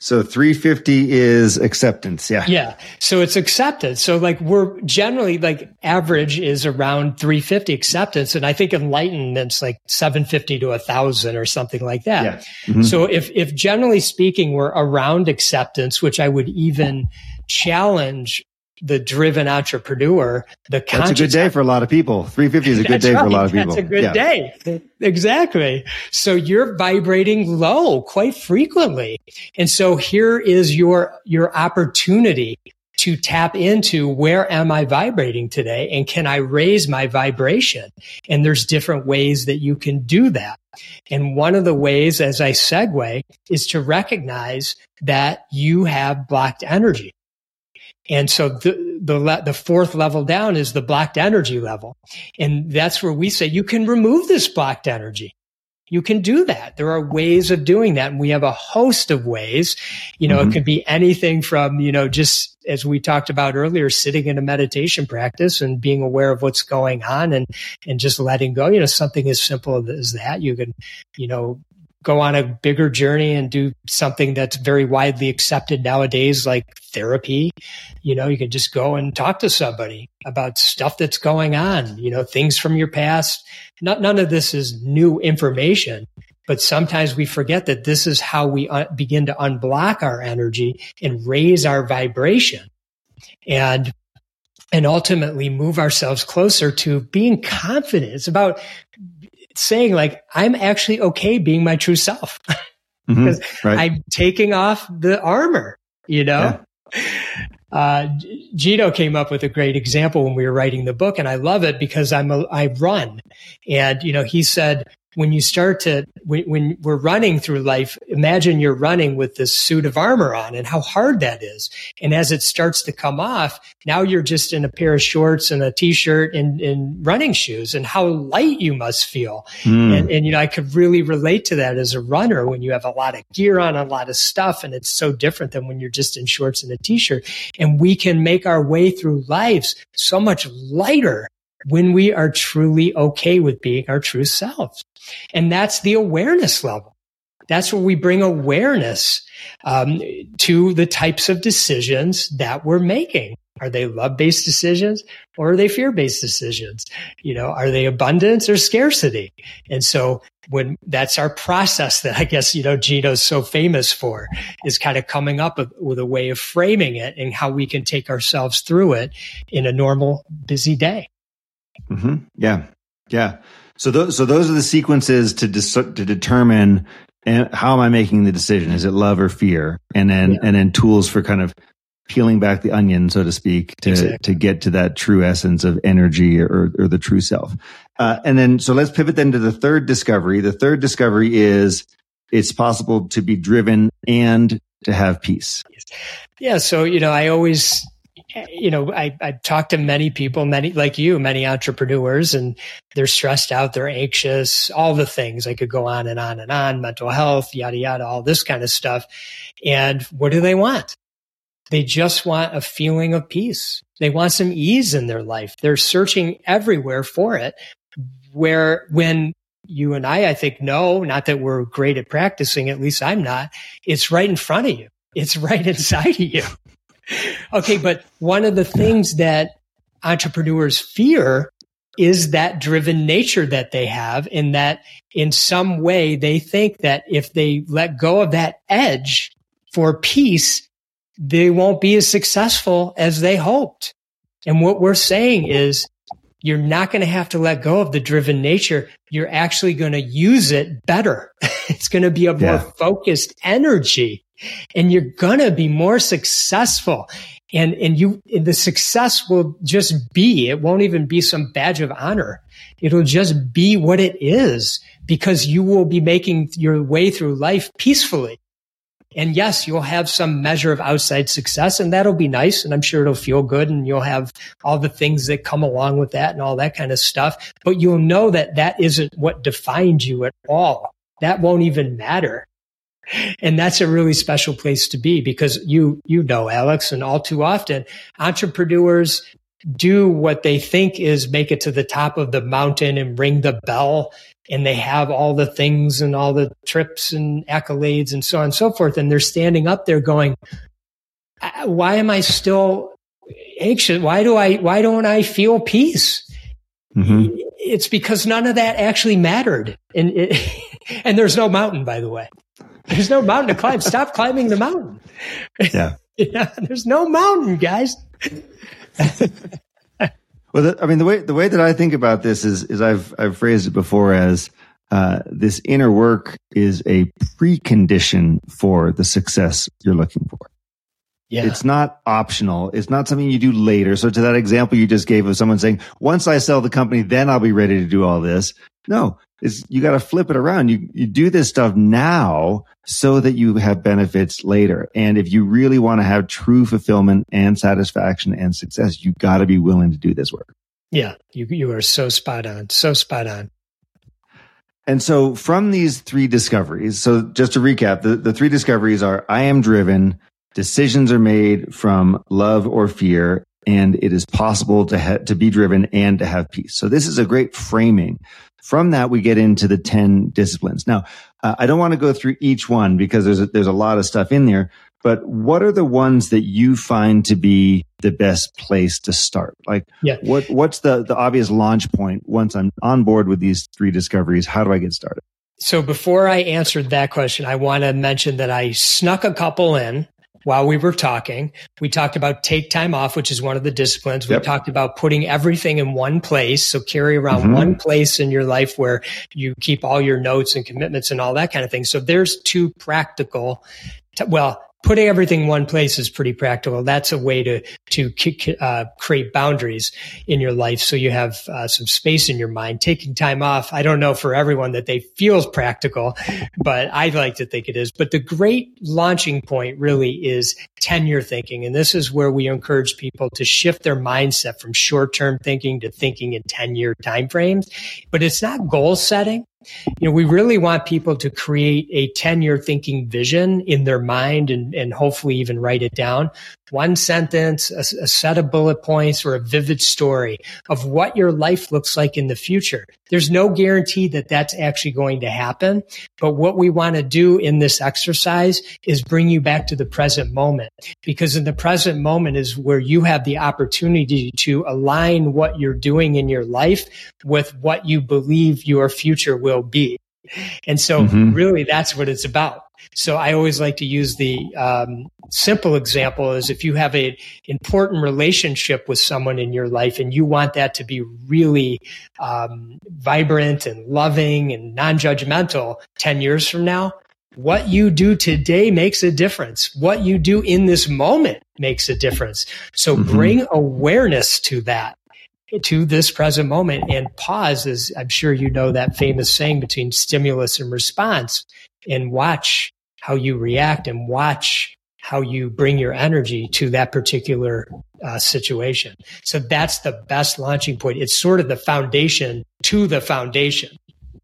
So 350 is acceptance. Yeah. Yeah. So it's acceptance. So like we're generally like average is around 350 acceptance. And I think enlightenment's like 750 to 1,000 or something like that. Yeah. Mm-hmm. So if generally speaking, we're around acceptance, which I would even challenge the driven entrepreneur, that's a good day for a lot of people. 350 is a good day for a lot of people. That's a good day. Exactly. So you're vibrating low quite frequently. And so here is your opportunity to tap into where am I vibrating today? And can I raise my vibration? And there's different ways that you can do that. And one of the ways, as I segue, is to recognize that you have blocked energy. And so the fourth level down is the blocked energy level. And that's where we say you can remove this blocked energy. You can do that. There are ways of doing that. And we have a host of ways. It could be anything from, just as we talked about earlier, sitting in a meditation practice and being aware of what's going on and just letting go. Something as simple as that. You can, go on a bigger journey and do something that's very widely accepted nowadays, like therapy. You can just go and talk to somebody about stuff that's going on, things from your past. None of this is new information, but sometimes we forget that this is how we begin to unblock our energy and raise our vibration and ultimately move ourselves closer to being confident. It's about saying like, I'm actually okay being my true self because I'm taking off the armor, Yeah. Gino came up with a great example when we were writing the book, and I love it because I run. And, he said, when we're running through life, imagine you're running with this suit of armor on and how hard that is. And as it starts to come off, now you're just in a pair of shorts and a t-shirt and running shoes, and how light you must feel. And I could really relate to that as a runner when you have a lot of gear on, a lot of stuff, and it's so different than when you're just in shorts and a t-shirt. And we can make our way through lives so much lighter when we are truly okay with being our true selves. And that's the awareness level. That's where we bring awareness to the types of decisions that we're making. Are they love-based decisions or are they fear-based decisions? Are they abundance or scarcity? And so when that's our process that I guess, Gino's so famous for, is kind of coming up with a way of framing it and how we can take ourselves through it in a normal, busy day. Mm-hmm. Yeah. Yeah. So those are the sequences to determine how am I making the decision? Is it love or fear? And then tools for kind of peeling back the onion, so to speak, to get to that true essence of energy or the true self. And then, so let's pivot then to the third discovery. The third discovery is it's possible to be driven and to have peace. Yeah. So, I always, I talk to many people, many like you, many entrepreneurs, and they're stressed out, they're anxious, all the things. I could go on and on and on, mental health, yada, yada, all this kind of stuff. And what do they want? They just want a feeling of peace. They want some ease in their life. They're searching everywhere for it. Where when you and I think, no, not that we're great at practicing, at least I'm not, it's right in front of you. It's right inside of you. Okay, but one of the things that entrepreneurs fear is that driven nature that they have, in that in some way they think that if they let go of that edge for peace, they won't be as successful as they hoped. And what we're saying is you're not going to have to let go of the driven nature. You're actually going to use it better. It's going to be a more focused energy. And you're gonna be more successful, and the success will just be. It won't even be some badge of honor. It'll just be what it is, because you will be making your way through life peacefully. And yes, you'll have some measure of outside success, and that'll be nice, and I'm sure it'll feel good, and you'll have all the things that come along with that and all that kind of stuff. But you'll know that that isn't what defines you at all. That won't even matter. And that's a really special place to be, because you know, Alex, and all too often, entrepreneurs do what they think is make it to the top of the mountain and ring the bell, and they have all the things and all the trips and accolades and so on and so forth. And they're standing up there going, why am I still anxious? Why don't I feel peace? Mm-hmm. It's because none of that actually mattered. And there's no mountain, by the way. There's no mountain to climb. Stop climbing the mountain. Yeah. Yeah, there's no mountain, guys. Well, the way that I think about this is I've phrased it before as this inner work is a precondition for the success you're looking for. Yeah. It's not optional. It's not something you do later. So to that example you just gave of someone saying, once I sell the company, then I'll be ready to do all this. No, you got to flip it around. You do this stuff now so that you have benefits later. And if you really want to have true fulfillment and satisfaction and success, you got to be willing to do this work. Yeah, you are so spot on. So spot on. And so from these 3 discoveries, so just to recap, the 3 discoveries are I am driven, decisions are made from love or fear, and it is possible to be driven and to have peace. So this is a great framing. From that, we get into the 10 disciplines. Now, I don't want to go through each one because there's a lot of stuff in there, but what are the ones that you find to be the best place to start? Like, what's the obvious launch point once I'm on board with these 3 discoveries? How do I get started? So before I answered that question, I want to mention that I snuck a couple in while we were talking. We talked about take time off, which is one of the disciplines. We talked about putting everything in one place. So carry around one place in your life where you keep all your notes and commitments and all that kind of thing. So there's 2 practical, putting everything in one place is pretty practical. That's a way to create boundaries in your life. So you have some space in your mind. Taking time off, I don't know for everyone that they feel practical, but I like to think it is. But the great launching point really is 10-year thinking. And this is where we encourage people to shift their mindset from short-term thinking to thinking in 10-year timeframes. But it's not goal setting. We really want people to create a 10-year thinking vision in their mind and hopefully even write it down. One sentence, a set of bullet points, or a vivid story of what your life looks like in the future. There's no guarantee that that's actually going to happen. But what we want to do in this exercise is bring you back to the present moment, because in the present moment is where you have the opportunity to align what you're doing in your life with what you believe your future will be. And so really that's what it's about. So I always like to use the simple example is if you have an important relationship with someone in your life and you want that to be really vibrant and loving and non-judgmental 10 years from now, what you do today makes a difference. What you do in this moment makes a difference. So bring awareness to that, to this present moment, and pause, as I'm sure you know that famous saying between stimulus and response, and watch how you react and watch how you bring your energy to that particular situation. So that's the best launching point. It's sort of the foundation to the foundation.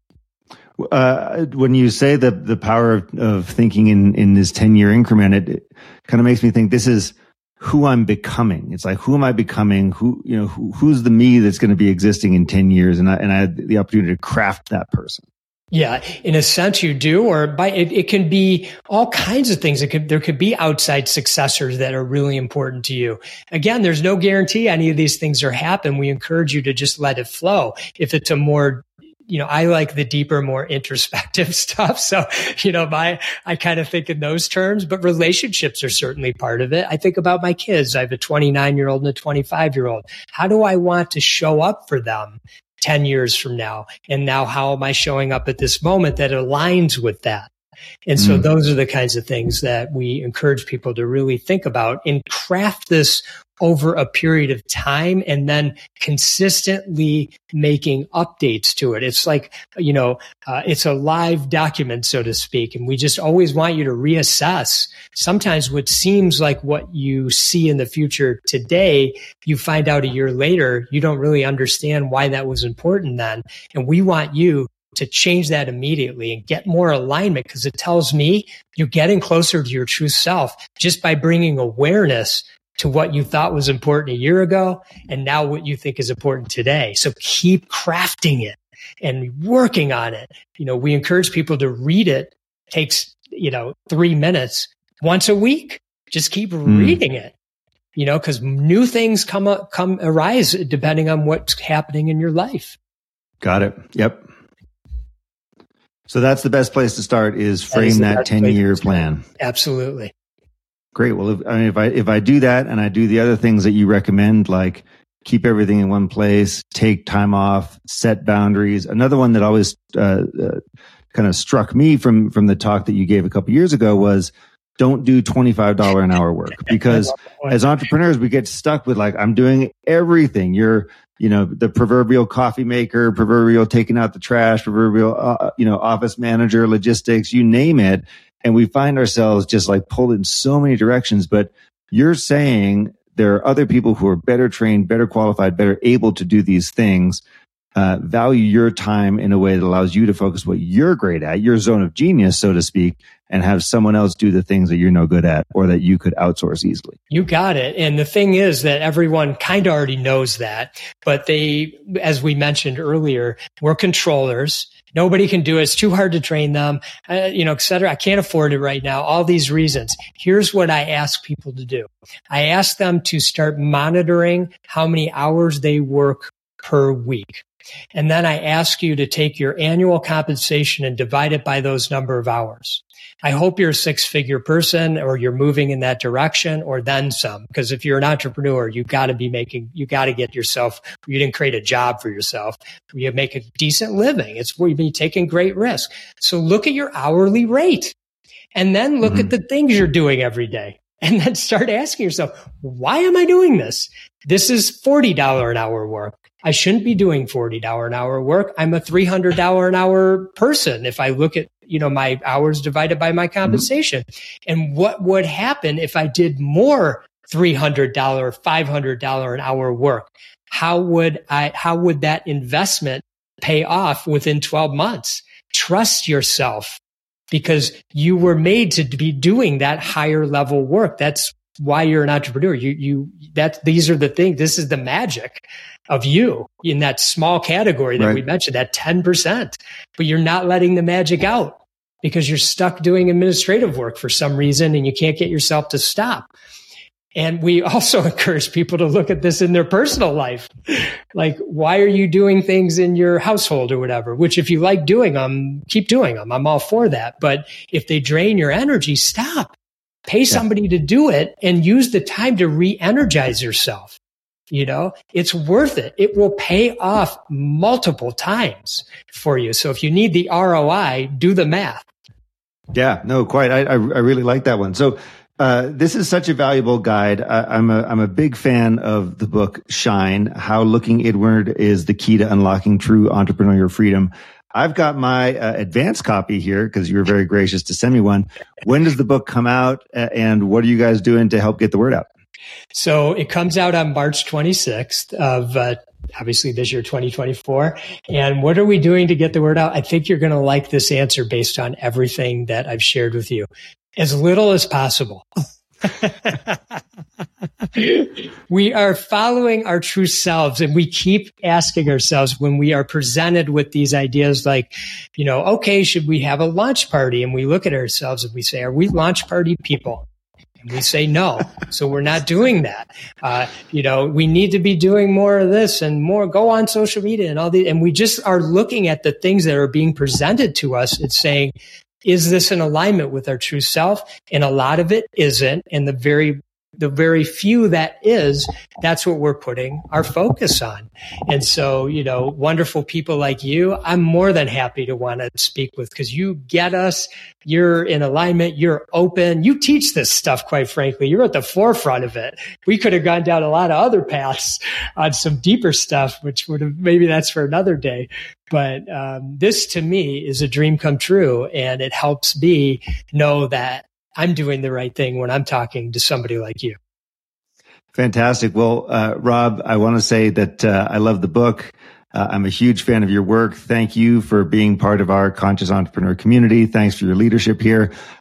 When you say the power of thinking in this 10-year increment, it kind of makes me think this is who I'm becoming. It's like, who am I becoming? Who's the me that's going to be existing in 10 years? And I had the opportunity to craft that person. Yeah, in a sense you do, or it can be all kinds of things. There could be outside successors that are really important to you. Again, there's no guarantee any of these things are happen. We encourage you to just let it flow. If it's a more, I like the deeper, more introspective stuff. So, I kind of think in those terms, but relationships are certainly part of it. I think about my kids. I have a 29-year-old and a 25-year-old. How do I want to show up for them 10 years from now? And now how am I showing up at this moment that aligns with that? And so those are the kinds of things that we encourage people to really think about and craft this over a period of time and then consistently making updates to it. It's like, it's a live document, so to speak. And we just always want you to reassess. Sometimes what seems like what you see in the future today, you find out a year later, you don't really understand why that was important then. And we want you to change that immediately and get more alignment, because it tells me you're getting closer to your true self just by bringing awareness to what you thought was important a year ago and now what you think is important today. So keep crafting it and working on it. We encourage people to read it. It takes, 3 minutes once a week. Just keep reading it, because new things arise depending on what's happening in your life. Got it. Yep. So that's the best place to start, is frame that 10-year plan. Absolutely. Great. Well, if I do that and I do the other things that you recommend, like keep everything in one place, take time off, set boundaries. Another one that always kind of struck me from the talk that you gave a couple years ago was, don't do $25 an hour work, because as entrepreneurs, we get stuck with like, I'm doing everything. You're, the proverbial coffee maker, proverbial taking out the trash, proverbial, office manager, logistics, you name it. And we find ourselves just like pulled in so many directions. But you're saying there are other people who are better trained, better qualified, better able to do these things. Value your time in a way that allows you to focus what you're great at, your zone of genius, so to speak, and have someone else do the things that you're no good at or that you could outsource easily. You got it. And the thing is that everyone kind of already knows that, but they, as we mentioned earlier, we're controllers. Nobody can do it. It's too hard to train them, et cetera. I can't afford it right now. All these reasons. Here's what I ask people to do. I ask them to start monitoring how many hours they work per week. And then I ask you to take your annual compensation and divide it by those number of hours. I hope you're a 6-figure person, or you're moving in that direction, or then some. Because if you're an entrepreneur, you got to get yourself, you didn't create a job for yourself. You make a decent living. It's where you've been taking great risk. So look at your hourly rate, and then look at the things you're doing every day. And then start asking yourself, why am I doing this? This is $40 an hour work. I shouldn't be doing $40 an hour work. I'm a $300 an hour person. If I look at, my hours divided by my compensation, and what would happen if I did more $300, $500 an hour work? How would that investment pay off within 12 months? Trust yourself, because you were made to be doing that higher level work. That's why you're an entrepreneur. These are the things. This is the magic of you in that small category that we mentioned, that 10%. But you're not letting the magic out because you're stuck doing administrative work for some reason, and you can't get yourself to stop. And we also encourage people to look at this in their personal life. Like, why are you doing things in your household or whatever? Which, if you like doing them, keep doing them. I'm all for that. But if they drain your energy, stop. Pay somebody to do it and use the time to re-energize yourself. It's worth it. It will pay off multiple times for you. So if you need the ROI, do the math. Yeah, no, quite. I really like that one. So this is such a valuable guide. I'm a big fan of the book Shine: How Looking Inward is the Key to Unlocking True Entrepreneurial Freedom. I've got my advanced copy here because you were very gracious to send me one. When does the book come out, and what are you guys doing to help get the word out? So it comes out on March 26th of obviously this year, 2024. And what are we doing to get the word out? I think you're going to like this answer based on everything that I've shared with you. As little as possible. We are following our true selves, and we keep asking ourselves when we are presented with these ideas like, okay, should we have a launch party? And we look at ourselves and we say, are we launch party people? And we say no. So we're not doing that. We need to be doing more of this and more, go on social media and all these. And we just are looking at the things that are being presented to us and saying, is this in alignment with our true self? And a lot of it isn't. And the very few that is, that's what we're putting our focus on. And so, wonderful people like you, I'm more than happy to want to speak with, because you get us, you're in alignment, you're open, you teach this stuff, quite frankly, you're at the forefront of it. We could have gone down a lot of other paths on some deeper stuff, which would have, maybe that's for another day. But this to me is a dream come true, and it helps me know that I'm doing the right thing when I'm talking to somebody like you. Fantastic. Well, Rob, I want to say that I love the book. I'm a huge fan of your work. Thank you for being part of our Conscious Entrepreneur community. Thanks for your leadership here.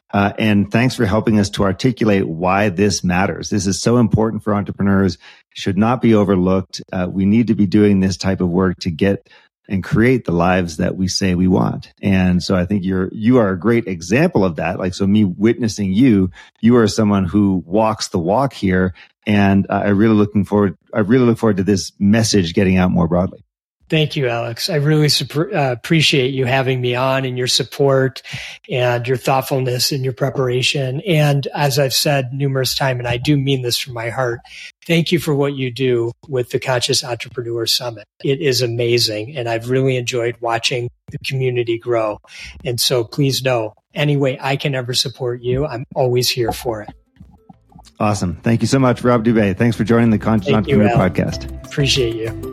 And thanks for helping us to articulate why this matters. This is so important for entrepreneurs, should not be overlooked. We need to be doing this type of work to get and create the lives that we say we want. And so I think you are a great example of that. Like, so me witnessing you are someone who walks the walk here. And I really look forward to this message getting out more broadly. Thank you, Alex. I really appreciate you having me on and your support and your thoughtfulness and your preparation. And as I've said numerous times, and I do mean this from my heart, thank you for what you do with the Conscious Entrepreneur Summit. It is amazing. And I've really enjoyed watching the community grow. And so please know, any way I can ever support you, I'm always here for it. Awesome. Thank you so much, Rob Dubay. Thanks for joining the Conscious Entrepreneur podcast. Appreciate you.